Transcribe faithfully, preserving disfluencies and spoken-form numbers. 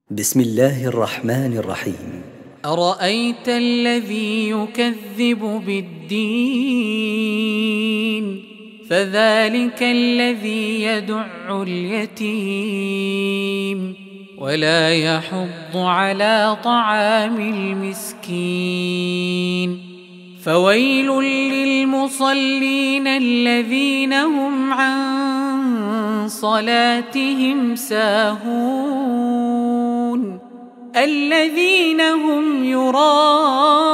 بسم الله الرحمن الرحيم. أرأيت الذي يكذب بالدين فذلك الذي يدع اليتيم ولا يحض على طعام المسكين فويل للمصلين الذين هم عن صلاتهم ساهون الذين هم يراءون